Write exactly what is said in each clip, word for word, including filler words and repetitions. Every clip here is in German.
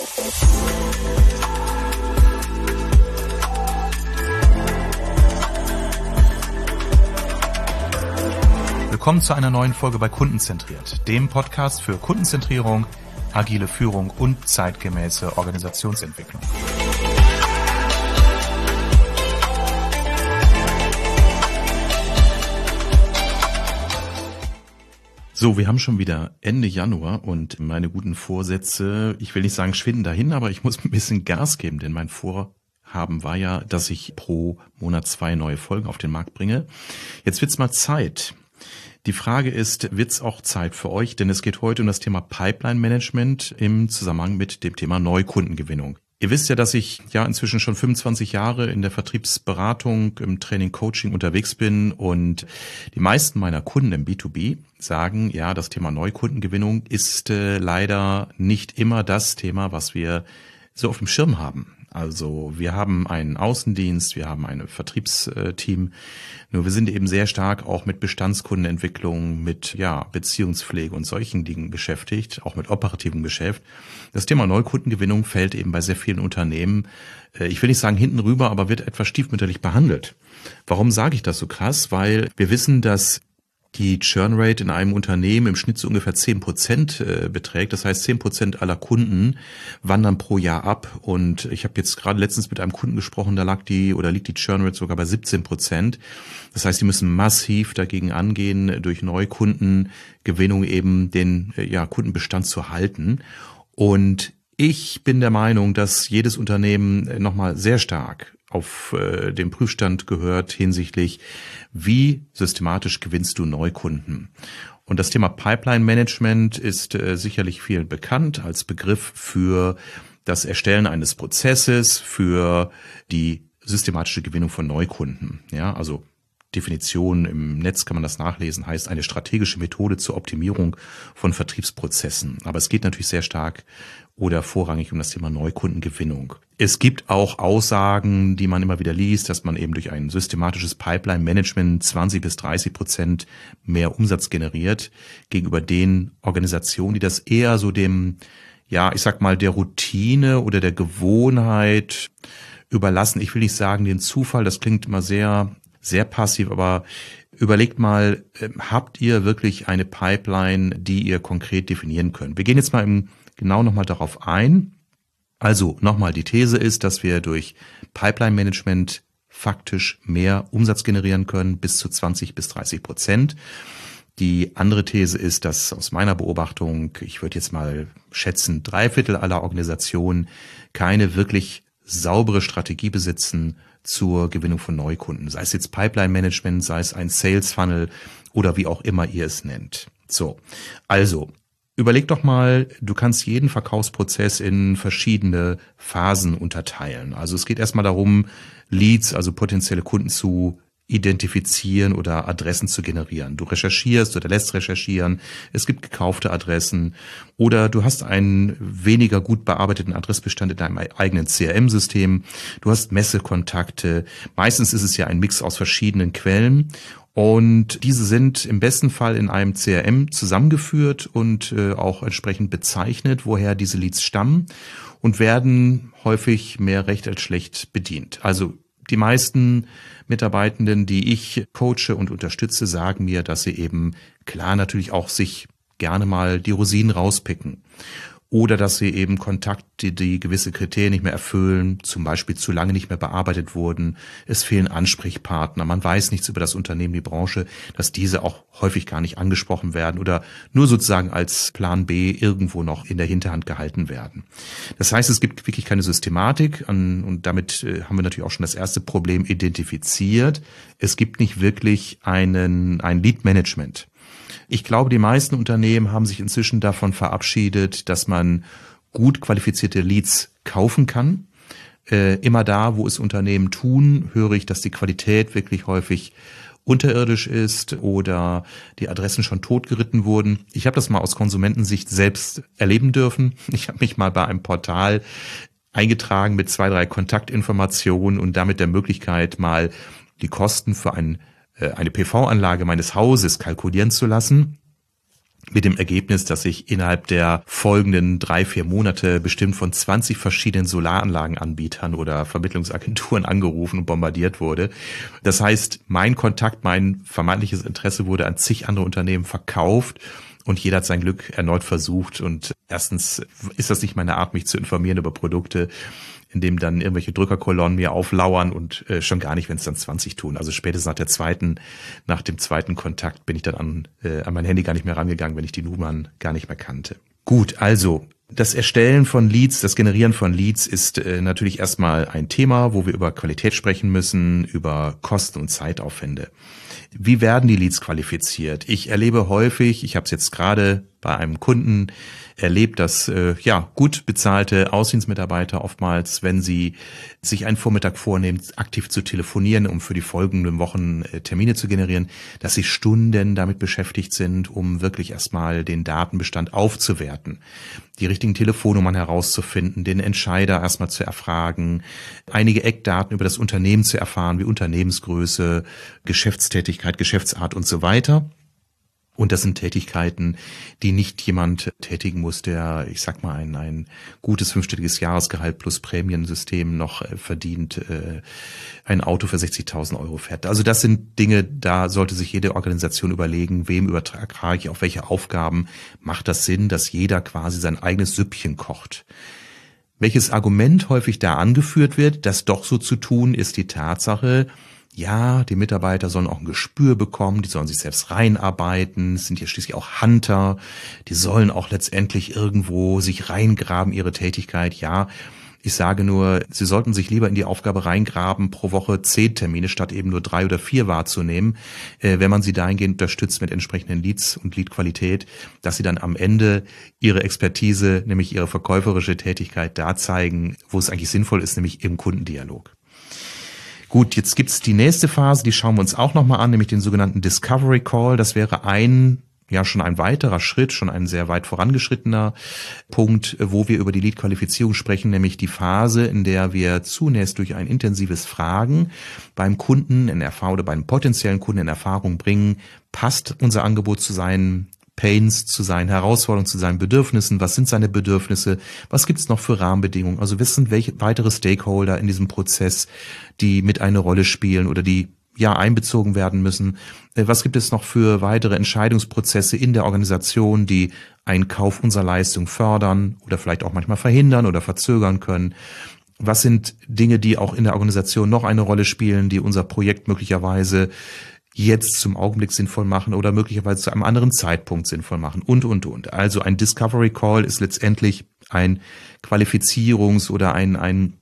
Willkommen zu einer neuen Folge bei Kundenzentriert, dem Podcast für Kundenzentrierung, agile Führung und zeitgemäße Organisationsentwicklung. So, wir haben schon wieder Ende Januar und meine guten Vorsätze, ich will nicht sagen schwinden dahin, aber ich muss ein bisschen Gas geben, denn mein Vorhaben war ja, dass ich pro Monat zwei neue Folgen auf den Markt bringe. Jetzt wird's mal Zeit. Die Frage ist, wird's auch Zeit für euch? Denn es geht heute um das Thema Pipeline Management im Zusammenhang mit dem Thema Neukundengewinnung. Ihr wisst ja, dass ich ja inzwischen schon fünfundzwanzig Jahre in der Vertriebsberatung, im Training, Coaching unterwegs bin und die meisten meiner Kunden im B zwei B sagen, ja, das Thema Neukundengewinnung ist äh, leider nicht immer das Thema, was wir so auf dem Schirm haben. Also wir haben einen Außendienst, wir haben ein Vertriebsteam, nur wir sind eben sehr stark auch mit Bestandskundenentwicklung, mit ja Beziehungspflege und solchen Dingen beschäftigt, auch mit operativem Geschäft. Das Thema Neukundengewinnung fällt eben bei sehr vielen Unternehmen, ich will nicht sagen hinten rüber, aber wird etwas stiefmütterlich behandelt. Warum sage ich das so krass? Weil wir wissen, dass die Churn-Rate in einem Unternehmen im Schnitt so ungefähr zehn Prozent beträgt. Das heißt, zehn Prozent aller Kunden wandern pro Jahr ab. Und ich habe jetzt gerade letztens mit einem Kunden gesprochen, da lag die oder liegt die Churn-Rate sogar bei siebzehn Prozent. Das heißt, die müssen massiv dagegen angehen, durch Neukundengewinnung eben den ja, Kundenbestand zu halten. Und ich bin der Meinung, dass jedes Unternehmen nochmal sehr stark auf äh, den Prüfstand gehört hinsichtlich, wie systematisch gewinnst du Neukunden. Und das Thema Pipeline Management ist äh, sicherlich vielen bekannt als Begriff für das Erstellen eines Prozesses, für die systematische Gewinnung von Neukunden. Ja, also Definition im Netz kann man das nachlesen, heißt eine strategische Methode zur Optimierung von Vertriebsprozessen. Aber es geht natürlich sehr stark oder vorrangig um das Thema Neukundengewinnung. Es gibt auch Aussagen, die man immer wieder liest, dass man eben durch ein systematisches Pipeline-Management zwanzig bis dreißig Prozent mehr Umsatz generiert gegenüber den Organisationen, die das eher so dem, ja, ich sag mal, der Routine oder der Gewohnheit überlassen. Ich will nicht sagen den Zufall, das klingt immer sehr sehr passiv, aber überlegt mal, habt ihr wirklich eine Pipeline, die ihr konkret definieren könnt? Wir gehen jetzt mal im, genau nochmal darauf ein. Also nochmal, die These ist, dass wir durch Pipeline-Management faktisch mehr Umsatz generieren können, bis zu zwanzig bis dreißig Prozent. Die andere These ist, dass aus meiner Beobachtung, ich würde jetzt mal schätzen, drei Viertel aller Organisationen keine wirklich saubere Strategie besitzen zur Gewinnung von Neukunden, sei es jetzt Pipeline-Management, sei es ein Sales-Funnel oder wie auch immer ihr es nennt. So, also überleg doch mal, du kannst jeden Verkaufsprozess in verschiedene Phasen unterteilen. Also es geht erstmal darum, Leads, also potenzielle Kunden zu identifizieren oder Adressen zu generieren. Du recherchierst oder lässt recherchieren, es gibt gekaufte Adressen oder du hast einen weniger gut bearbeiteten Adressbestand in deinem eigenen C R M-System, du hast Messekontakte, meistens ist es ja ein Mix aus verschiedenen Quellen und diese sind im besten Fall in einem C R M zusammengeführt und äh, auch entsprechend bezeichnet, woher diese Leads stammen und werden häufig mehr recht als schlecht bedient. Also die meisten Mitarbeitenden, die ich coache und unterstütze, sagen mir, dass sie eben klar natürlich auch sich gerne mal die Rosinen rauspicken. Oder dass sie eben Kontakte, die gewisse Kriterien nicht mehr erfüllen, zum Beispiel zu lange nicht mehr bearbeitet wurden. Es fehlen Ansprechpartner, man weiß nichts über das Unternehmen, die Branche, dass diese auch häufig gar nicht angesprochen werden oder nur sozusagen als Plan B irgendwo noch in der Hinterhand gehalten werden. Das heißt, es gibt wirklich keine Systematik und damit haben wir natürlich auch schon das erste Problem identifiziert. Es gibt nicht wirklich einen, ein Lead-Management. Ich glaube, die meisten Unternehmen haben sich inzwischen davon verabschiedet, dass man gut qualifizierte Leads kaufen kann. Äh, immer da, wo es Unternehmen tun, höre ich, dass die Qualität wirklich häufig unterirdisch ist oder die Adressen schon totgeritten wurden. Ich habe das mal aus Konsumentensicht selbst erleben dürfen. Ich habe mich mal bei einem Portal eingetragen mit zwei, drei Kontaktinformationen und damit der Möglichkeit, mal die Kosten für ein eine P V-Anlage meines Hauses kalkulieren zu lassen. Mit dem Ergebnis, dass ich innerhalb der folgenden drei, vier Monate bestimmt von zwanzig verschiedenen Solaranlagenanbietern oder Vermittlungsagenturen angerufen und bombardiert wurde. Das heißt, mein Kontakt, mein vermeintliches Interesse wurde an zig andere Unternehmen verkauft und jeder hat sein Glück erneut versucht. Und erstens ist das nicht meine Art, mich zu informieren über Produkte, indem dann irgendwelche Drückerkolonnen mir auflauern und äh, schon gar nicht, wenn es dann zwanzig tun. Also spätestens nach der zweiten, nach dem zweiten Kontakt bin ich dann an, äh, an mein Handy gar nicht mehr rangegangen, wenn ich die Nummern gar nicht mehr kannte. Gut, also das Erstellen von Leads, das Generieren von Leads ist äh, natürlich erstmal ein Thema, wo wir über Qualität sprechen müssen, über Kosten und Zeitaufwände. Wie werden die Leads qualifiziert? Ich erlebe häufig, ich habe es jetzt gerade bei einem Kunden erlebt, dass äh, ja gut bezahlte Außendienstmitarbeiter oftmals, wenn sie sich einen Vormittag vornehmen, aktiv zu telefonieren, um für die folgenden Wochen äh, Termine zu generieren, dass sie Stunden damit beschäftigt sind, um wirklich erstmal den Datenbestand aufzuwerten, die richtigen Telefonnummern herauszufinden, den Entscheider erstmal zu erfragen, einige Eckdaten über das Unternehmen zu erfahren, wie Unternehmensgröße, Geschäftstätigkeit, Geschäftsart und so weiter. Und das sind Tätigkeiten, die nicht jemand tätigen muss, der, ich sag mal, ein, ein gutes fünfstelliges Jahresgehalt plus Prämiensystem noch äh, verdient, äh, ein Auto für sechzigtausend Euro fährt. Also das sind Dinge, da sollte sich jede Organisation überlegen, wem übertrage ich auf welche Aufgaben. Macht das Sinn, dass jeder quasi sein eigenes Süppchen kocht? Welches Argument häufig da angeführt wird, das doch so zu tun, ist die Tatsache, ja, die Mitarbeiter sollen auch ein Gespür bekommen, die sollen sich selbst reinarbeiten, es sind ja schließlich auch Hunter, die sollen auch letztendlich irgendwo sich reingraben, ihre Tätigkeit. Ja, ich sage nur, sie sollten sich lieber in die Aufgabe reingraben, pro Woche zehn Termine statt eben nur drei oder vier wahrzunehmen, äh, wenn man sie dahingehend unterstützt mit entsprechenden Leads und Leadqualität, dass sie dann am Ende ihre Expertise, nämlich ihre verkäuferische Tätigkeit da zeigen, wo es eigentlich sinnvoll ist, nämlich im Kundendialog. Gut, jetzt gibt's die nächste Phase, die schauen wir uns auch nochmal an, nämlich den sogenannten Discovery Call. Das wäre ein, ja schon ein weiterer Schritt, schon ein sehr weit vorangeschrittener Punkt, wo wir über die Lead-Qualifizierung sprechen, nämlich die Phase, in der wir zunächst durch ein intensives Fragen beim Kunden in Erfahrung oder beim potenziellen Kunden in Erfahrung bringen, passt unser Angebot zu seinen Pains, zu seinen Herausforderungen, zu seinen Bedürfnissen, was sind seine Bedürfnisse, was gibt es noch für Rahmenbedingungen, also wissen welche weitere Stakeholder in diesem Prozess, die mit eine Rolle spielen oder die ja einbezogen werden müssen, was gibt es noch für weitere Entscheidungsprozesse in der Organisation, die einen Kauf unserer Leistung fördern oder vielleicht auch manchmal verhindern oder verzögern können. Was sind Dinge, die auch in der Organisation noch eine Rolle spielen, die unser Projekt möglicherweise jetzt zum Augenblick sinnvoll machen oder möglicherweise zu einem anderen Zeitpunkt sinnvoll machen und, und, und. Also ein Discovery Call ist letztendlich ein Qualifizierungs- oder ein, ein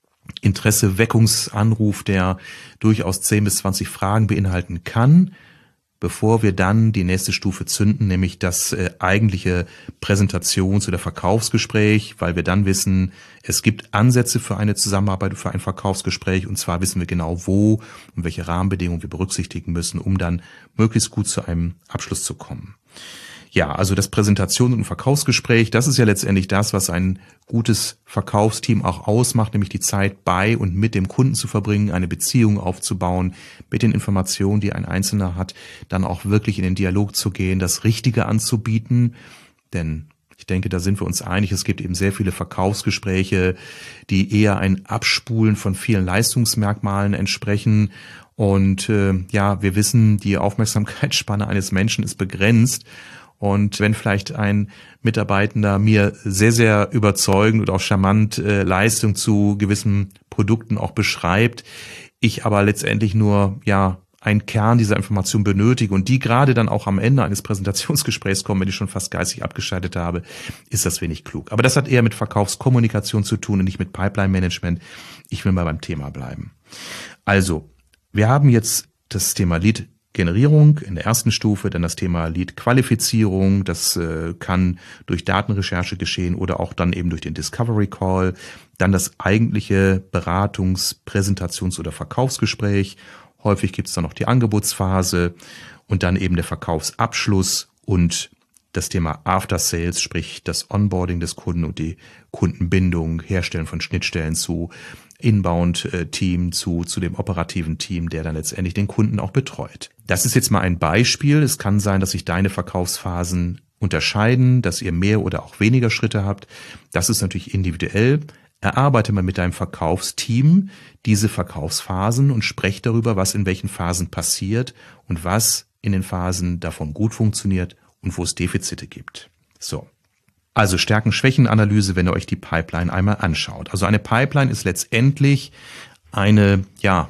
Interesse-Weckungsanruf, der durchaus zehn bis zwanzig Fragen beinhalten kann, bevor wir dann die nächste Stufe zünden, nämlich das äh, eigentliche Präsentations- oder Verkaufsgespräch, weil wir dann wissen, es gibt Ansätze für eine Zusammenarbeit, für ein Verkaufsgespräch, und zwar wissen wir genau, wo und welche Rahmenbedingungen wir berücksichtigen müssen, um dann möglichst gut zu einem Abschluss zu kommen. Ja, also das Präsentation- und Verkaufsgespräch, das ist ja letztendlich das, was ein gutes Verkaufsteam auch ausmacht, nämlich die Zeit bei und mit dem Kunden zu verbringen, eine Beziehung aufzubauen, mit den Informationen, die ein Einzelner hat, dann auch wirklich in den Dialog zu gehen, das Richtige anzubieten, denn ich denke, da sind wir uns einig, es gibt eben sehr viele Verkaufsgespräche, die eher ein Abspulen von vielen Leistungsmerkmalen entsprechen. Und äh, ja, wir wissen, die Aufmerksamkeitsspanne eines Menschen ist begrenzt. Und wenn vielleicht ein Mitarbeitender mir sehr, sehr überzeugend und auch charmant äh, Leistung zu gewissen Produkten auch beschreibt, ich aber letztendlich nur ja einen Kern dieser Information benötige und die gerade dann auch am Ende eines Präsentationsgesprächs kommen, wenn ich schon fast geistig abgeschaltet habe, ist das wenig klug. Aber das hat eher mit Verkaufskommunikation zu tun und nicht mit Pipeline-Management. Ich will mal beim Thema bleiben. Also, wir haben jetzt das Thema Lead-Generierung in der ersten Stufe, dann das Thema Lead-Qualifizierung, das äh, kann durch Datenrecherche geschehen oder auch dann eben durch den Discovery Call, dann das eigentliche Beratungs-, Präsentations- oder Verkaufsgespräch. Häufig gibt es dann noch die Angebotsphase und dann eben der Verkaufsabschluss und das Thema After Sales, sprich das Onboarding des Kunden und die Kundenbindung, Herstellen von Schnittstellen zu Inbound-Team, zu, zu dem operativen Team, der dann letztendlich den Kunden auch betreut. Das ist jetzt mal ein Beispiel. Es kann sein, dass sich deine Verkaufsphasen unterscheiden, dass ihr mehr oder auch weniger Schritte habt. Das ist natürlich individuell. Erarbeite mal mit deinem Verkaufsteam diese Verkaufsphasen und sprecht darüber, was in welchen Phasen passiert und was in den Phasen davon gut funktioniert und wo es Defizite gibt. So. Also Stärken-Schwächen-Analyse, wenn ihr euch die Pipeline einmal anschaut. Also eine Pipeline ist letztendlich eine, ja,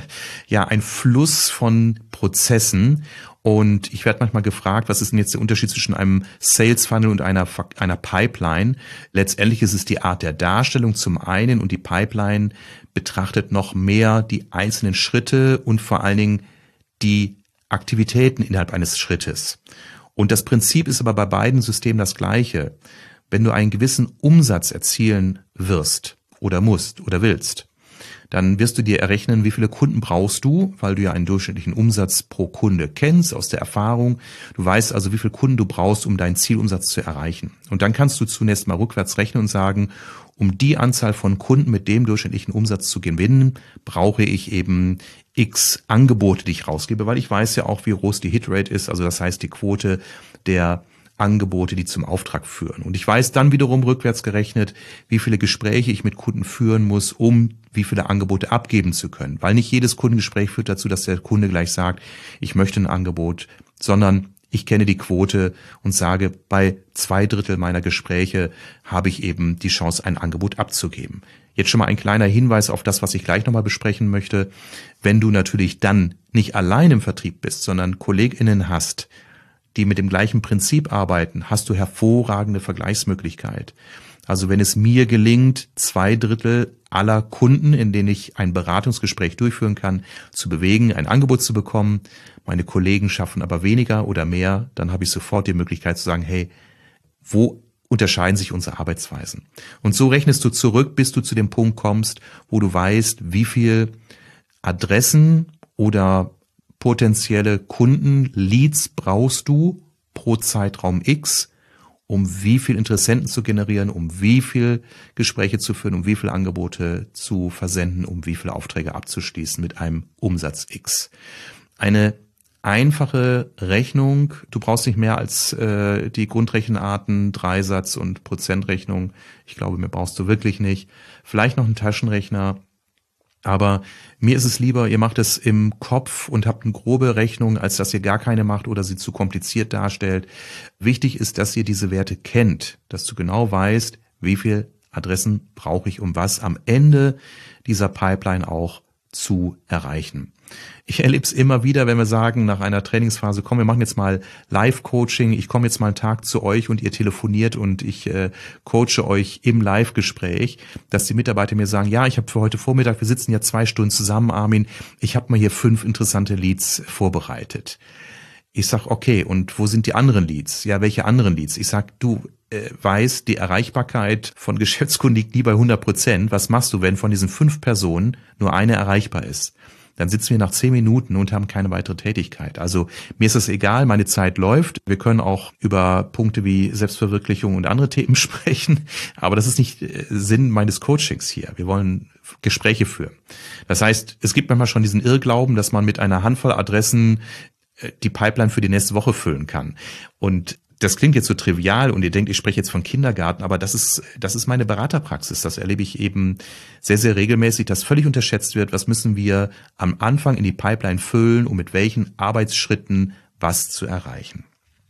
ja, ein Fluss von Prozessen. Und ich werde manchmal gefragt, was ist denn jetzt der Unterschied zwischen einem Sales Funnel und einer, einer Pipeline? Letztendlich ist es die Art der Darstellung zum einen und die Pipeline betrachtet noch mehr die einzelnen Schritte und vor allen Dingen die Aktivitäten innerhalb eines Schrittes. Und das Prinzip ist aber bei beiden Systemen das gleiche. Wenn du einen gewissen Umsatz erzielen wirst oder musst oder willst, dann wirst du dir errechnen, wie viele Kunden brauchst du, weil du ja einen durchschnittlichen Umsatz pro Kunde kennst aus der Erfahrung. Du weißt also, wie viele Kunden du brauchst, um deinen Zielumsatz zu erreichen. Und dann kannst du zunächst mal rückwärts rechnen und sagen, um die Anzahl von Kunden mit dem durchschnittlichen Umsatz zu gewinnen, brauche ich eben x Angebote, die ich rausgebe, weil ich weiß ja auch, wie groß die Hitrate ist, also das heißt die Quote der Angebote, die zum Auftrag führen. Und ich weiß dann wiederum rückwärts gerechnet, wie viele Gespräche ich mit Kunden führen muss, um wie viele Angebote abgeben zu können. Weil nicht jedes Kundengespräch führt dazu, dass der Kunde gleich sagt, ich möchte ein Angebot, sondern ich kenne die Quote und sage, bei zwei Drittel meiner Gespräche habe ich eben die Chance, ein Angebot abzugeben. Jetzt schon mal ein kleiner Hinweis auf das, was ich gleich nochmal besprechen möchte. Wenn du natürlich dann nicht allein im Vertrieb bist, sondern KollegInnen hast, die mit dem gleichen Prinzip arbeiten, hast du hervorragende Vergleichsmöglichkeit. Also wenn es mir gelingt, zwei Drittel aller Kunden, in denen ich ein Beratungsgespräch durchführen kann, zu bewegen, ein Angebot zu bekommen, meine Kollegen schaffen aber weniger oder mehr, dann habe ich sofort die Möglichkeit zu sagen, hey, wo unterscheiden sich unsere Arbeitsweisen? Und so rechnest du zurück, bis du zu dem Punkt kommst, wo du weißt, wie viel Adressen oder potenzielle Kunden, Leads brauchst du pro Zeitraum X, um wie viel Interessenten zu generieren, um wie viel Gespräche zu führen, um wie viel Angebote zu versenden, um wie viele Aufträge abzuschließen mit einem Umsatz X. Eine einfache Rechnung, du brauchst nicht mehr als äh, die Grundrechenarten, Dreisatz und Prozentrechnung. Ich glaube, mehr brauchst du wirklich nicht. Vielleicht noch einen Taschenrechner. Aber mir ist es lieber, ihr macht es im Kopf und habt eine grobe Rechnung, als dass ihr gar keine macht oder sie zu kompliziert darstellt. Wichtig ist, dass ihr diese Werte kennt, dass du genau weißt, wie viel Adressen brauche ich, um was am Ende dieser Pipeline auch zu erreichen. Ich erlebe es immer wieder, wenn wir sagen, nach einer Trainingsphase, komm, wir machen jetzt mal Live-Coaching, ich komme jetzt mal einen Tag zu euch und ihr telefoniert und ich äh, coache euch im Live-Gespräch, dass die Mitarbeiter mir sagen, ja, ich habe für heute Vormittag, wir sitzen ja zwei Stunden zusammen, Armin, ich habe mal hier fünf interessante Leads vorbereitet. Ich sag, okay, und wo sind die anderen Leads? Ja, welche anderen Leads? Ich sag, du äh, weißt, die Erreichbarkeit von Geschäftskunden liegt nie bei hundert Prozent. Was machst du, wenn von diesen fünf Personen nur eine erreichbar ist? Dann sitzen wir nach zehn Minuten und haben keine weitere Tätigkeit. Also mir ist es egal, meine Zeit läuft. Wir können auch über Punkte wie Selbstverwirklichung und andere Themen sprechen, aber das ist nicht Sinn meines Coachings hier. Wir wollen Gespräche führen. Das heißt, es gibt manchmal schon diesen Irrglauben, dass man mit einer Handvoll Adressen die Pipeline für die nächste Woche füllen kann. Und das klingt jetzt so trivial und ihr denkt, ich spreche jetzt von Kindergarten, aber das ist, das ist meine Beraterpraxis. Das erlebe ich eben sehr, sehr regelmäßig, dass völlig unterschätzt wird. Was müssen wir am Anfang in die Pipeline füllen, um mit welchen Arbeitsschritten was zu erreichen?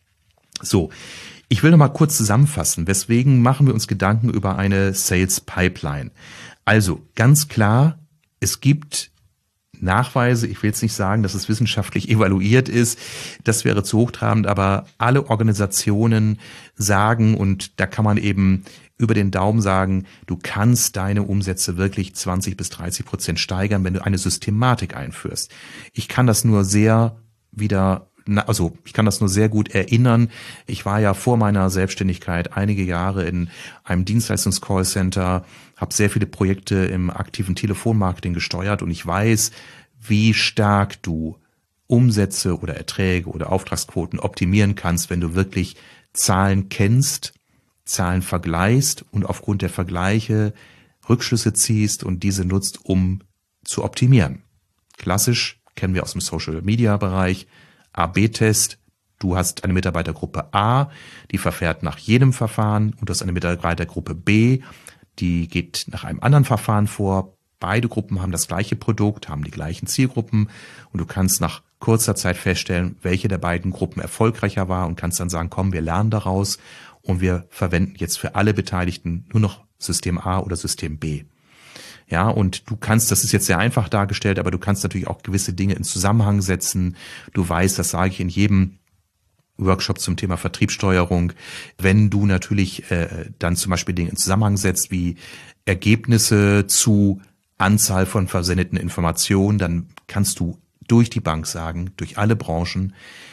So. Ich will noch mal kurz zusammenfassen. Weswegen machen wir uns Gedanken über eine Sales Pipeline? Also, ganz klar, es gibt Nachweise, ich will jetzt nicht sagen, dass es wissenschaftlich evaluiert ist, das wäre zu hochtrabend, aber alle Organisationen sagen, und da kann man eben über den Daumen sagen, du kannst deine Umsätze wirklich zwanzig bis dreißig Prozent steigern, wenn du eine Systematik einführst. Ich kann das nur sehr wieder Also ich kann das nur sehr gut erinnern. Ich war ja vor meiner Selbstständigkeit einige Jahre in einem Dienstleistungs-Callcenter, habe sehr viele Projekte im aktiven Telefonmarketing gesteuert und ich weiß, wie stark du Umsätze oder Erträge oder Auftragsquoten optimieren kannst, wenn du wirklich Zahlen kennst, Zahlen vergleichst und aufgrund der Vergleiche Rückschlüsse ziehst und diese nutzt, um zu optimieren. Klassisch kennen wir aus dem Social-Media-Bereich A B Test, Du hast eine Mitarbeitergruppe A, die verfährt nach jedem Verfahren, und du hast eine Mitarbeitergruppe B, die geht nach einem anderen Verfahren vor. Beide Gruppen haben das gleiche Produkt, haben die gleichen Zielgruppen, und du kannst nach kurzer Zeit feststellen, welche der beiden Gruppen erfolgreicher war, und kannst dann sagen, komm, wir lernen daraus und wir verwenden jetzt für alle Beteiligten nur noch System A oder System B. Ja, und du kannst, das ist jetzt sehr einfach dargestellt, aber du kannst natürlich auch gewisse Dinge in Zusammenhang setzen. Du weißt, das sage ich in jedem Workshop zum Thema Vertriebssteuerung, wenn du natürlich äh, dann zum Beispiel Dinge in Zusammenhang setzt, wie Ergebnisse zu Anzahl von versendeten Informationen, dann kannst du durch die Bank sagen, durch alle Branchen,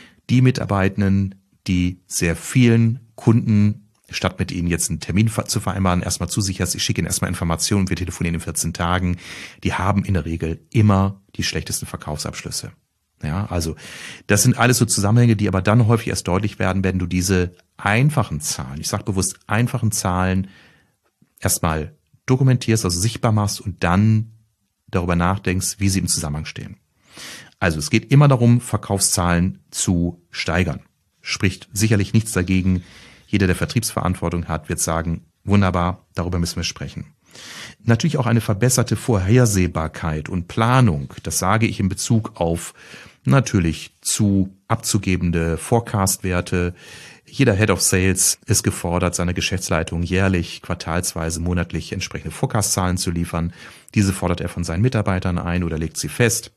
die Mitarbeitenden, die sehr vielen Kunden, statt mit ihnen jetzt einen Termin zu vereinbaren, erstmal zusicherst, ich schicke ihnen erstmal Informationen und wir telefonieren in vierzehn Tagen, die haben in der Regel immer die schlechtesten Verkaufsabschlüsse. Ja, also das sind alles so Zusammenhänge, die aber dann häufig erst deutlich werden, wenn du diese einfachen Zahlen, ich sage bewusst einfachen Zahlen, erstmal dokumentierst, also sichtbar machst und dann darüber nachdenkst, wie sie im Zusammenhang stehen. Also es geht immer darum, Verkaufszahlen zu steigern. Spricht sicherlich nichts dagegen. Jeder, der Vertriebsverantwortung hat, wird sagen, wunderbar, darüber müssen wir sprechen. Natürlich auch eine verbesserte Vorhersehbarkeit und Planung. Das sage ich in Bezug auf natürlich zu abzugebende Forecast-Werte. Jeder Head of Sales ist gefordert, seiner Geschäftsleitung jährlich, quartalsweise, monatlich entsprechende Forecast-Zahlen zu liefern. Diese fordert er von seinen Mitarbeitern ein oder legt sie fest.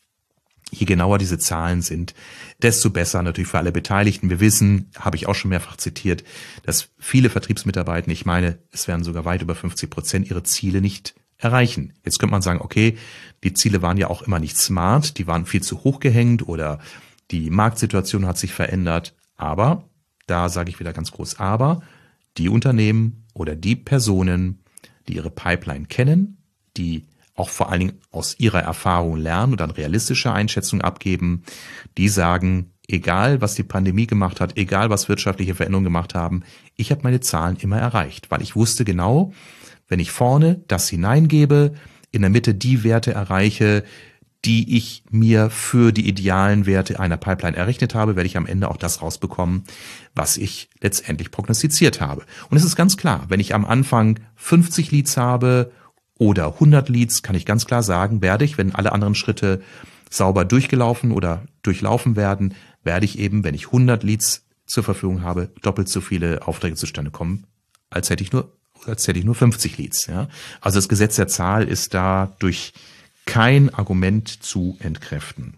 Je genauer diese Zahlen sind, desto besser natürlich für alle Beteiligten. Wir wissen, habe ich auch schon mehrfach zitiert, dass viele Vertriebsmitarbeiter, ich meine, es werden sogar weit über fünfzig Prozent, ihre Ziele nicht erreichen. Jetzt könnte man sagen, okay, die Ziele waren ja auch immer nicht smart, die waren viel zu hoch gehängt oder die Marktsituation hat sich verändert. Aber, da sage ich wieder ganz groß, aber die Unternehmen oder die Personen, die ihre Pipeline kennen, die auch vor allen Dingen aus ihrer Erfahrung lernen und dann realistische Einschätzungen abgeben, die sagen, egal was die Pandemie gemacht hat, egal was wirtschaftliche Veränderungen gemacht haben, ich habe meine Zahlen immer erreicht, weil ich wusste genau, wenn ich vorne das hineingebe, in der Mitte die Werte erreiche, die ich mir für die idealen Werte einer Pipeline errechnet habe, werde ich am Ende auch das rausbekommen, was ich letztendlich prognostiziert habe. Und es ist ganz klar, wenn ich am Anfang fünfzig Leads habe oder hundert Leads, kann ich ganz klar sagen, werde ich, wenn alle anderen Schritte sauber durchgelaufen oder durchlaufen werden, werde ich eben, wenn ich hundert Leads zur Verfügung habe, doppelt so viele Aufträge zustande kommen, als hätte ich nur, als hätte ich nur fünfzig Leads. Ja? Also das Gesetz der Zahl ist da durch kein Argument zu entkräften.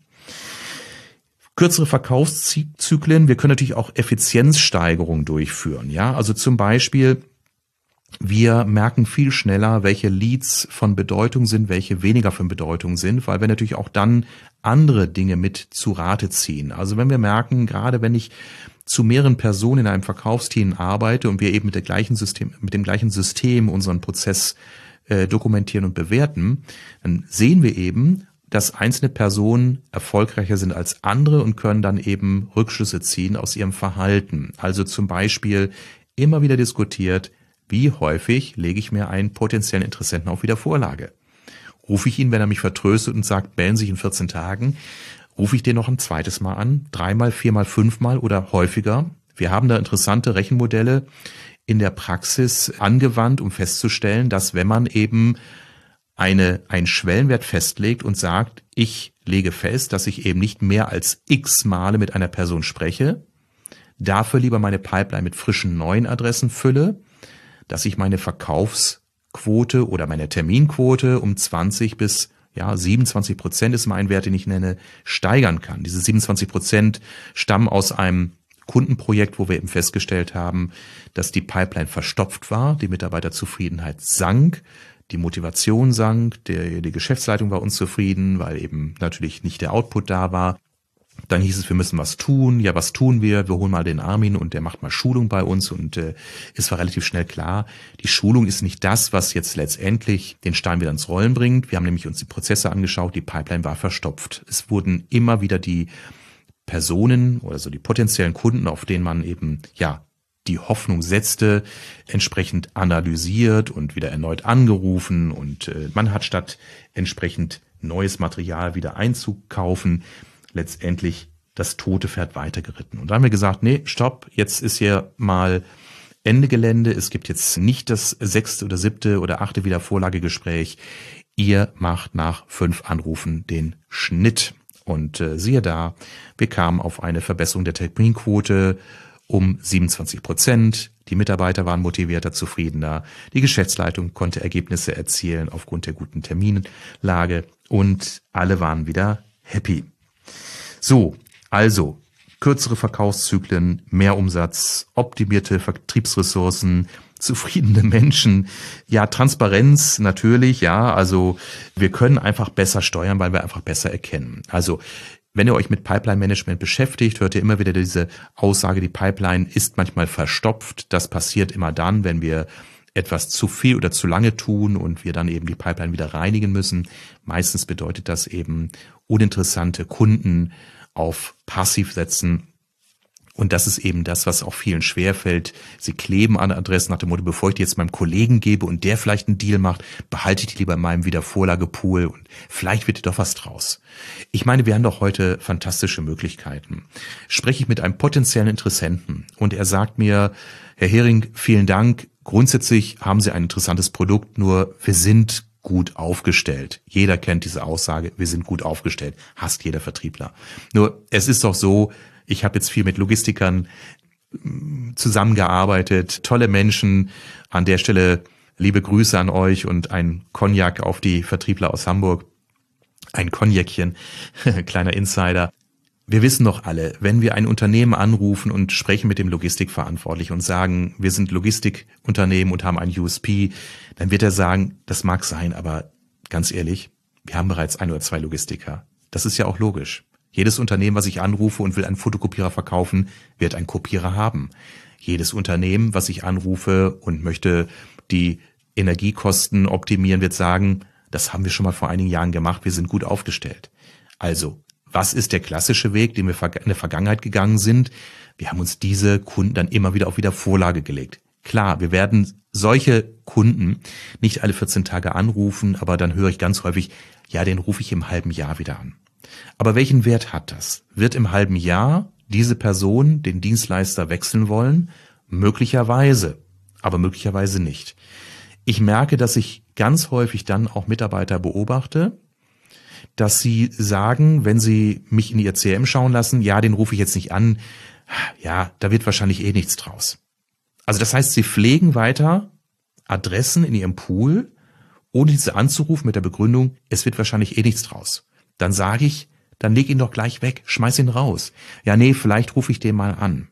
Kürzere Verkaufszyklen, wir können natürlich auch Effizienzsteigerung durchführen. Ja, also zum Beispiel, wir merken viel schneller, welche Leads von Bedeutung sind, welche weniger von Bedeutung sind, weil wir natürlich auch dann andere Dinge mit zu Rate ziehen. Also wenn wir merken, gerade wenn ich zu mehreren Personen in einem Verkaufsteam arbeite und wir eben mit der gleichen System, mit dem gleichen System unseren Prozess äh, dokumentieren und bewerten, dann sehen wir eben, dass einzelne Personen erfolgreicher sind als andere und können dann eben Rückschlüsse ziehen aus ihrem Verhalten. Also zum Beispiel immer wieder diskutiert, wie häufig lege ich mir einen potenziellen Interessenten auf Wiedervorlage? Rufe ich ihn, wenn er mich vertröstet und sagt, melden Sie sich in vierzehn Tagen, rufe ich den noch ein zweites Mal an, dreimal, viermal, fünfmal oder häufiger? Wir haben da interessante Rechenmodelle in der Praxis angewandt, um festzustellen, dass wenn man eben eine, einen Schwellenwert festlegt und sagt, ich lege fest, dass ich eben nicht mehr als x Male mit einer Person spreche, dafür lieber meine Pipeline mit frischen neuen Adressen fülle, dass ich meine Verkaufsquote oder meine Terminquote um zwanzig bis ja siebenundzwanzig Prozent ist mein Wert, den ich nenne, steigern kann. Diese siebenundzwanzig Prozent stammen aus einem Kundenprojekt, wo wir eben festgestellt haben, dass die Pipeline verstopft war, die Mitarbeiterzufriedenheit sank, die Motivation sank, die, die Geschäftsleitung war unzufrieden, weil eben natürlich nicht der Output da war. Dann hieß es, wir müssen was tun. Ja, was tun wir? Wir holen mal den Armin und der macht mal Schulung bei uns und äh, es war relativ schnell klar, die Schulung ist nicht das, was jetzt letztendlich den Stein wieder ins Rollen bringt. Wir haben nämlich uns die Prozesse angeschaut, die Pipeline war verstopft. Es wurden immer wieder die Personen oder so die potenziellen Kunden, auf denen man eben ja die Hoffnung setzte, entsprechend analysiert und wieder erneut angerufen und äh, man hat statt entsprechend neues Material wieder einzukaufen, letztendlich das tote Pferd weitergeritten. Und da haben wir gesagt, nee, stopp, jetzt ist hier mal Ende Gelände. Es gibt jetzt nicht das sechste oder siebte oder achte Wiedervorlagegespräch. Ihr macht nach fünf Anrufen den Schnitt. Und äh, siehe da, wir kamen auf eine Verbesserung der Terminquote um siebenundzwanzig Prozent. Die Mitarbeiter waren motivierter, zufriedener. Die Geschäftsleitung konnte Ergebnisse erzielen aufgrund der guten Terminlage. Und alle waren wieder happy. So, also kürzere Verkaufszyklen, mehr Umsatz, optimierte Vertriebsressourcen, zufriedene Menschen, ja, Transparenz natürlich, ja, also wir können einfach besser steuern, weil wir einfach besser erkennen. Also wenn ihr euch mit Pipeline-Management beschäftigt, hört ihr immer wieder diese Aussage, die Pipeline ist manchmal verstopft. Das passiert immer dann, wenn wir etwas zu viel oder zu lange tun und wir dann eben die Pipeline wieder reinigen müssen. Meistens bedeutet das eben uninteressante Kunden auf passiv setzen. Und das ist eben das, was auch vielen schwerfällt. Sie kleben an Adressen nach dem Motto, bevor ich die jetzt meinem Kollegen gebe und der vielleicht einen Deal macht, behalte ich die lieber in meinem Wiedervorlagepool und vielleicht wird doch was draus. Ich meine, wir haben doch heute fantastische Möglichkeiten. Spreche ich mit einem potenziellen Interessenten und er sagt mir, Herr Hering, vielen Dank. Grundsätzlich haben Sie ein interessantes Produkt, nur wir sind gut aufgestellt. Jeder kennt diese Aussage, wir sind gut aufgestellt. Hasst jeder Vertriebler. Nur es ist doch so, ich habe jetzt viel mit Logistikern zusammengearbeitet, tolle Menschen. An der Stelle liebe Grüße an euch und ein Cognac auf die Vertriebler aus Hamburg. Ein Cognacchen, kleiner Insider. Wir wissen doch alle, wenn wir ein Unternehmen anrufen und sprechen mit dem Logistikverantwortlichen und sagen, wir sind Logistikunternehmen und haben ein U S P, dann wird er sagen, das mag sein, aber ganz ehrlich, wir haben bereits ein oder zwei Logistiker. Das ist ja auch logisch. Jedes Unternehmen, was ich anrufe und will einen Fotokopierer verkaufen, wird einen Kopierer haben. Jedes Unternehmen, was ich anrufe und möchte die Energiekosten optimieren, wird sagen, das haben wir schon mal vor einigen Jahren gemacht, wir sind gut aufgestellt. Also, was ist der klassische Weg, den wir in der Vergangenheit gegangen sind? Wir haben uns diese Kunden dann immer wieder auf Wiedervorlage gelegt. Klar, wir werden solche Kunden nicht alle vierzehn Tage anrufen, aber dann höre ich ganz häufig, ja, den rufe ich im halben Jahr wieder an. Aber welchen Wert hat das? Wird im halben Jahr diese Person den Dienstleister wechseln wollen? Möglicherweise, aber möglicherweise nicht. Ich merke, dass ich ganz häufig dann auch Mitarbeiter beobachte, dass sie sagen, wenn sie mich in ihr C R M schauen lassen, ja, den rufe ich jetzt nicht an, ja, da wird wahrscheinlich eh nichts draus. Also das heißt, sie pflegen weiter Adressen in ihrem Pool, ohne diese anzurufen mit der Begründung, es wird wahrscheinlich eh nichts draus. Dann sage ich, dann leg ihn doch gleich weg, schmeiß ihn raus. Ja, nee, vielleicht rufe ich den mal an.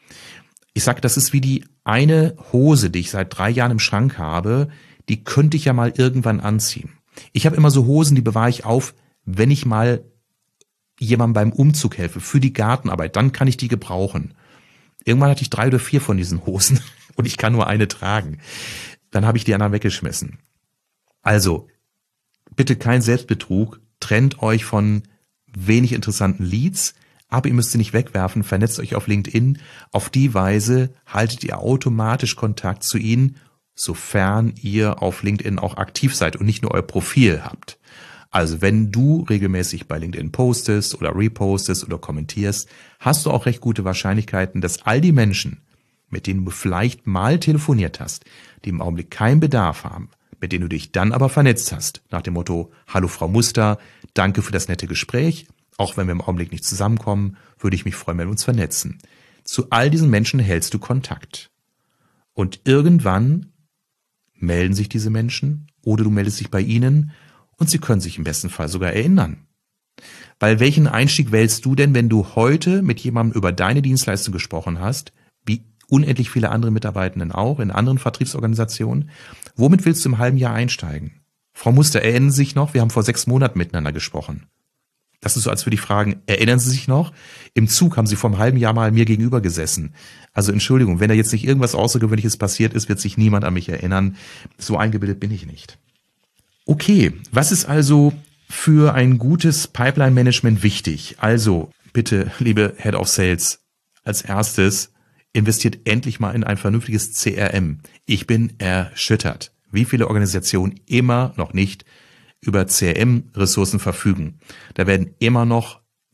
Ich sage, das ist wie die eine Hose, die ich seit drei Jahren im Schrank habe, die könnte ich ja mal irgendwann anziehen. Ich habe immer so Hosen, die bewahre ich auf, wenn ich mal jemandem beim Umzug helfe, für die Gartenarbeit, dann kann ich die gebrauchen. Irgendwann hatte ich drei oder vier von diesen Hosen und ich kann nur eine tragen. Dann habe ich die anderen weggeschmissen. Also, bitte kein Selbstbetrug, trennt euch von wenig interessanten Leads, aber ihr müsst sie nicht wegwerfen, vernetzt euch auf LinkedIn. Auf die Weise haltet ihr automatisch Kontakt zu ihnen, sofern ihr auf LinkedIn auch aktiv seid und nicht nur euer Profil habt. Also wenn du regelmäßig bei LinkedIn postest oder repostest oder kommentierst, hast du auch recht gute Wahrscheinlichkeiten, dass all die Menschen, mit denen du vielleicht mal telefoniert hast, die im Augenblick keinen Bedarf haben, mit denen du dich dann aber vernetzt hast, nach dem Motto, hallo Frau Muster, danke für das nette Gespräch, auch wenn wir im Augenblick nicht zusammenkommen, würde ich mich freuen, wenn wir uns vernetzen. Zu all diesen Menschen hältst du Kontakt. Und irgendwann melden sich diese Menschen oder du meldest dich bei ihnen und sie können sich im besten Fall sogar erinnern. Weil welchen Einstieg wählst du denn, wenn du heute mit jemandem über deine Dienstleistung gesprochen hast, wie unendlich viele andere Mitarbeitenden auch, in anderen Vertriebsorganisationen? Womit willst du im halben Jahr einsteigen? Frau Muster, erinnern Sie sich noch? Wir haben vor sechs Monaten miteinander gesprochen. Das ist so, als würde ich fragen, erinnern Sie sich noch? Im Zug haben Sie vor einem halben Jahr mal mir gegenüber gesessen. Also Entschuldigung, wenn da jetzt nicht irgendwas Außergewöhnliches passiert ist, wird sich niemand an mich erinnern. So eingebildet bin ich nicht. Okay, was ist also für ein gutes Pipeline-Management wichtig? Also bitte, liebe Head of Sales, als erstes investiert endlich mal in ein vernünftiges C R M. Ich bin erschüttert, wie viele Organisationen immer noch nicht über C R M-Ressourcen verfügen. Da werden immer noch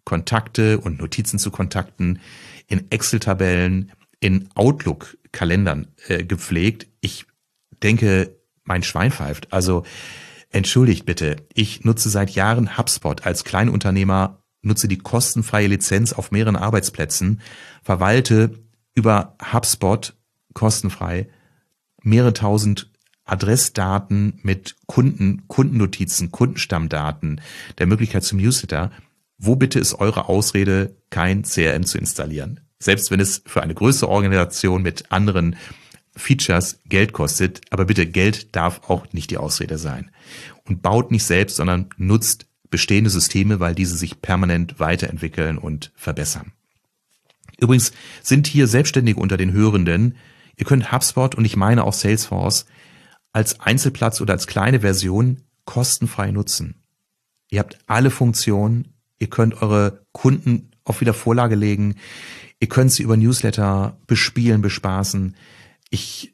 Kontakte und Notizen zu Kontakten in Excel-Tabellen, in Outlook-Kalendern äh, gepflegt. Ich denke, mein Schwein pfeift. Also entschuldigt bitte, ich nutze seit Jahren HubSpot als Kleinunternehmer, nutze die kostenfreie Lizenz auf mehreren Arbeitsplätzen, verwalte über HubSpot kostenfrei mehrere tausend Adressdaten mit Kunden, Kundennotizen, Kundenstammdaten, der Möglichkeit zum Newsletter. Wo bitte ist eure Ausrede, kein C R M zu installieren? Selbst wenn es für eine größere Organisation mit anderen Features Geld kostet, aber bitte, Geld darf auch nicht die Ausrede sein. Und baut nicht selbst, sondern nutzt bestehende Systeme, weil diese sich permanent weiterentwickeln und verbessern. Übrigens sind hier Selbstständige unter den Hörenden. Ihr könnt HubSpot und ich meine auch Salesforce als Einzelplatz oder als kleine Version kostenfrei nutzen. Ihr habt alle Funktionen, ihr könnt eure Kunden auf Wiedervorlage legen, ihr könnt sie über Newsletter bespielen, bespaßen. Ich,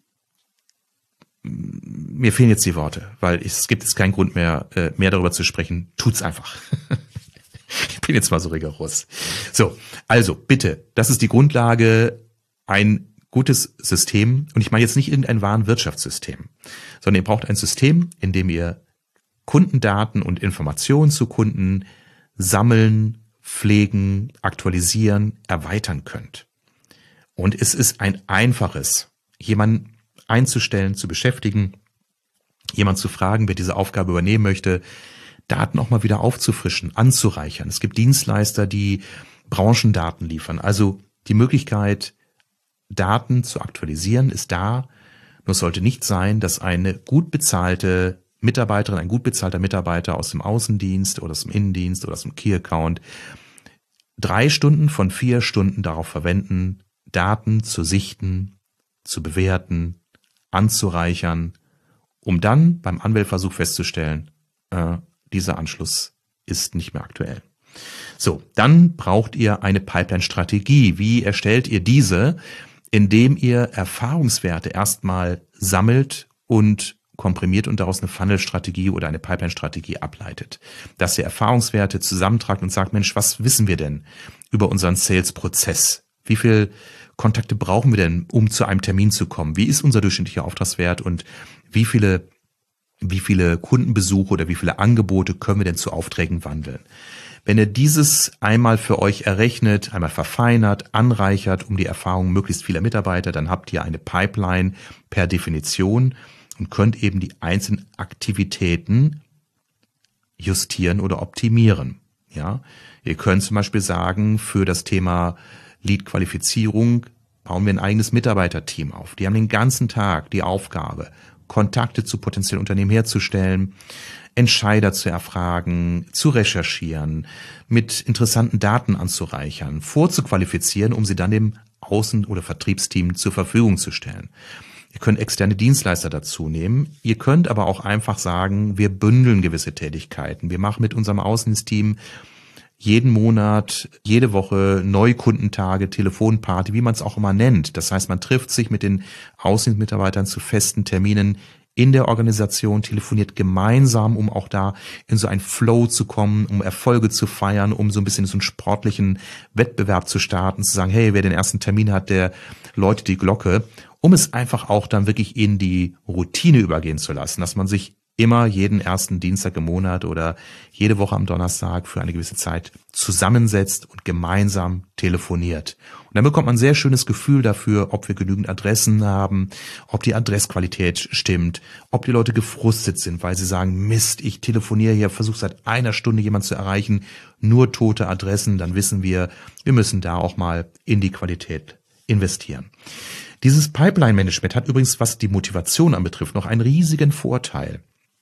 mir fehlen jetzt die Worte, weil es gibt jetzt keinen Grund mehr, mehr darüber zu sprechen. Tut's einfach. Ich bin jetzt mal so rigoros. So, also bitte, das ist die Grundlage, ein gutes System. Und ich meine jetzt nicht irgendein Warenwirtschaftssystem, sondern ihr braucht ein System, in dem ihr Kundendaten und Informationen zu Kunden sammeln, pflegen, aktualisieren, erweitern könnt. Und es ist ein einfaches, jemanden einzustellen, zu beschäftigen, jemanden zu fragen, wer diese Aufgabe übernehmen möchte, Daten auch mal wieder aufzufrischen, anzureichern. Es gibt Dienstleister, die Branchendaten liefern. Also die Möglichkeit, Daten zu aktualisieren, ist da. Nur es sollte nicht sein, dass eine gut bezahlte Mitarbeiterin, ein gut bezahlter Mitarbeiter aus dem Außendienst oder aus dem Innendienst oder aus dem Key-Account drei Stunden von vier Stunden darauf verwenden, Daten zu sichten, zu bewerten, anzureichern, um dann beim Anwählversuch festzustellen, äh, dieser Anschluss ist nicht mehr aktuell. So, dann braucht ihr eine Pipeline-Strategie. Wie erstellt ihr diese? Indem ihr Erfahrungswerte erstmal sammelt und komprimiert und daraus eine Funnel-Strategie oder eine Pipeline-Strategie ableitet. Dass ihr Erfahrungswerte zusammentragt und sagt, Mensch, was wissen wir denn über unseren Sales-Prozess? Wie viel Kontakte brauchen wir denn, um zu einem Termin zu kommen? Wie ist unser durchschnittlicher Auftragswert und wie viele wie viele Kundenbesuche oder wie viele Angebote können wir denn zu Aufträgen wandeln? Wenn ihr dieses einmal für euch errechnet, einmal verfeinert, anreichert um die Erfahrung möglichst vieler Mitarbeiter, dann habt ihr eine Pipeline per Definition und könnt eben die einzelnen Aktivitäten justieren oder optimieren. Ja, ihr könnt zum Beispiel sagen, für das Thema Lead-Qualifizierung bauen wir ein eigenes Mitarbeiterteam auf. Die haben den ganzen Tag die Aufgabe, Kontakte zu potenziellen Unternehmen herzustellen, Entscheider zu erfragen, zu recherchieren, mit interessanten Daten anzureichern, vorzuqualifizieren, um sie dann dem Außen- oder Vertriebsteam zur Verfügung zu stellen. Ihr könnt externe Dienstleister dazu nehmen. Ihr könnt aber auch einfach sagen, wir bündeln gewisse Tätigkeiten. Wir machen mit unserem Außendienstteam jeden Monat, jede Woche Neukundentage, Telefonparty, wie man es auch immer nennt. Das heißt, man trifft sich mit den Außendienstmitarbeitern zu festen Terminen in der Organisation, telefoniert gemeinsam, um auch da in so einen Flow zu kommen, um Erfolge zu feiern, um so ein bisschen so einen sportlichen Wettbewerb zu starten, zu sagen, hey, wer den ersten Termin hat, der läutet die Glocke, um es einfach auch dann wirklich in die Routine übergehen zu lassen, dass man sich immer jeden ersten Dienstag im Monat oder jede Woche am Donnerstag für eine gewisse Zeit zusammensetzt und gemeinsam telefoniert. Und dann bekommt man ein sehr schönes Gefühl dafür, ob wir genügend Adressen haben, ob die Adressqualität stimmt, ob die Leute gefrustet sind, weil sie sagen, Mist, ich telefoniere hier, versuche seit einer Stunde jemanden zu erreichen, nur tote Adressen, dann wissen wir, wir müssen da auch mal in die Qualität investieren. Dieses Pipeline-Management hat übrigens, was die Motivation anbetrifft, noch einen riesigen Vorteil.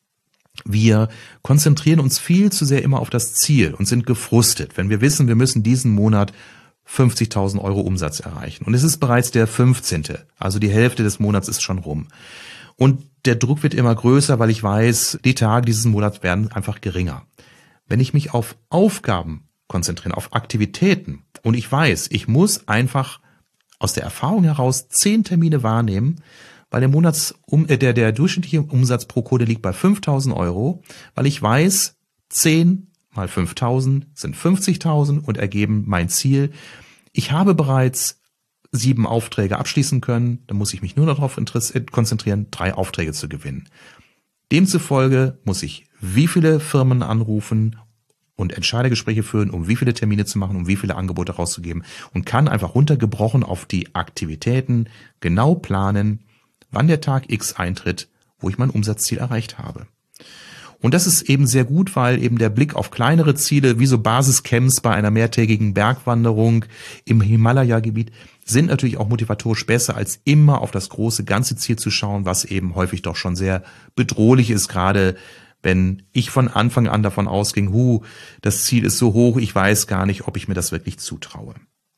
Wir konzentrieren uns viel zu sehr immer auf das Ziel und sind gefrustet, wenn wir wissen, wir müssen diesen Monat fünfzigtausend Euro Umsatz erreichen. Und es ist bereits der fünfzehnte, also die Hälfte des Monats ist schon rum. Und der Druck wird immer größer, weil ich weiß, die Tage dieses Monats werden einfach geringer. Wenn ich mich auf Aufgaben konzentriere, auf Aktivitäten und ich weiß, ich muss einfach aus der Erfahrung heraus zehn Termine wahrnehmen, weil der Monats um, äh, der der durchschnittliche Umsatz pro Kunde liegt bei fünftausend Euro, weil ich weiß, zehn mal fünftausend sind fünfzigtausend und ergeben mein Ziel. Ich habe bereits sieben Aufträge abschließen können, dann muss ich mich nur noch darauf konzentrieren, drei Aufträge zu gewinnen. Demzufolge muss ich wie viele Firmen anrufen und Entscheidergespräche führen, um wie viele Termine zu machen, um wie viele Angebote rauszugeben und kann einfach runtergebrochen auf die Aktivitäten genau planen, wann der Tag X eintritt, wo ich mein Umsatzziel erreicht habe. Und das ist eben sehr gut, weil eben der Blick auf kleinere Ziele, wie so Basiscamps bei einer mehrtägigen Bergwanderung im Himalaya-Gebiet, sind natürlich auch motivatorisch besser, als immer auf das große ganze Ziel zu schauen, was eben häufig doch schon sehr bedrohlich ist, gerade wenn ich von Anfang an davon ausging, hu, das Ziel ist so hoch, ich weiß gar nicht, ob ich mir das wirklich zutraue.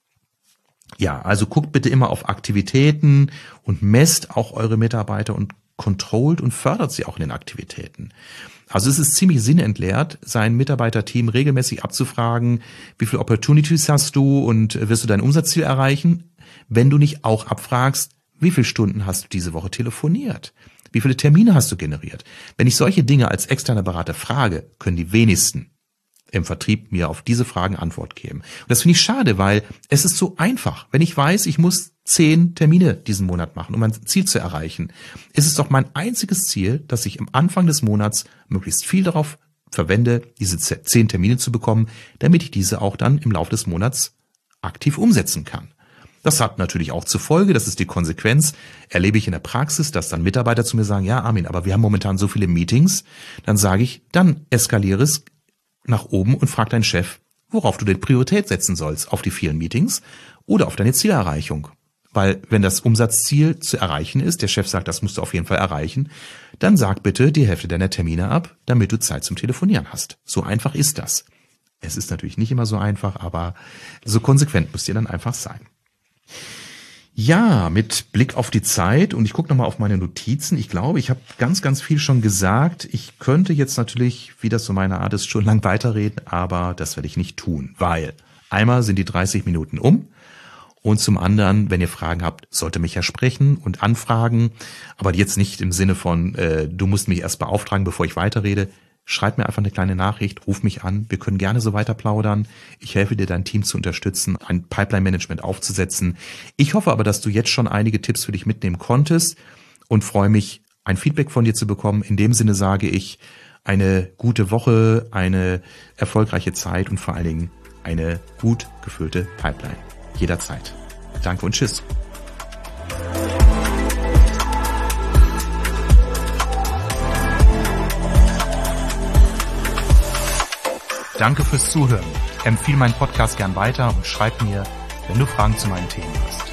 Ja, also guckt bitte immer auf Aktivitäten und messt auch eure Mitarbeiter und controlt und fördert sie auch in den Aktivitäten. Also es ist ziemlich sinnentleert, sein Mitarbeiterteam regelmäßig abzufragen, wie viele Opportunities hast du und wirst du dein Umsatzziel erreichen, wenn du nicht auch abfragst, wie viele Stunden hast du diese Woche telefoniert? Wie viele Termine hast du generiert? Wenn ich solche Dinge als externer Berater frage, können die wenigsten im Vertrieb mir auf diese Fragen Antwort geben. Und das finde ich schade, weil es ist so einfach. Wenn ich weiß, ich muss zehn Termine diesen Monat machen, um mein Ziel zu erreichen, ist es doch mein einziges Ziel, dass ich am Anfang des Monats möglichst viel darauf verwende, diese zehn Termine zu bekommen, damit ich diese auch dann im Laufe des Monats aktiv umsetzen kann. Das hat natürlich auch zur Folge, das ist die Konsequenz, erlebe ich in der Praxis, dass dann Mitarbeiter zu mir sagen, ja Armin, aber wir haben momentan so viele Meetings, dann sage ich, dann eskaliere es nach oben und frag deinen Chef, worauf du denn Priorität setzen sollst, auf die vielen Meetings oder auf deine Zielerreichung. Weil wenn das Umsatzziel zu erreichen ist, der Chef sagt, das musst du auf jeden Fall erreichen, dann sag bitte die Hälfte deiner Termine ab, damit du Zeit zum Telefonieren hast. So einfach ist das. Es ist natürlich nicht immer so einfach, aber so konsequent müsst ihr dann einfach sein. Ja, mit Blick auf die Zeit und ich gucke nochmal auf meine Notizen. Ich glaube, ich habe ganz, ganz viel schon gesagt. Ich könnte jetzt natürlich, wie das so meine Art ist, schon lang weiterreden, aber das werde ich nicht tun, weil einmal sind die dreißig Minuten um und zum anderen, wenn ihr Fragen habt, sollt ihr mich ja sprechen und anfragen, aber jetzt nicht im Sinne von, äh, du musst mich erst beauftragen, bevor ich weiterrede. Schreib mir einfach eine kleine Nachricht, ruf mich an, wir können gerne so weiter plaudern. Ich helfe dir, dein Team zu unterstützen, ein Pipeline-Management aufzusetzen. Ich hoffe aber, dass du jetzt schon einige Tipps für dich mitnehmen konntest und freue mich, ein Feedback von dir zu bekommen. In dem Sinne sage ich, eine gute Woche, eine erfolgreiche Zeit und vor allen Dingen eine gut gefüllte Pipeline. Jederzeit. Danke und tschüss. Danke fürs Zuhören. Empfehle meinen Podcast gern weiter und schreib mir, wenn du Fragen zu meinen Themen hast.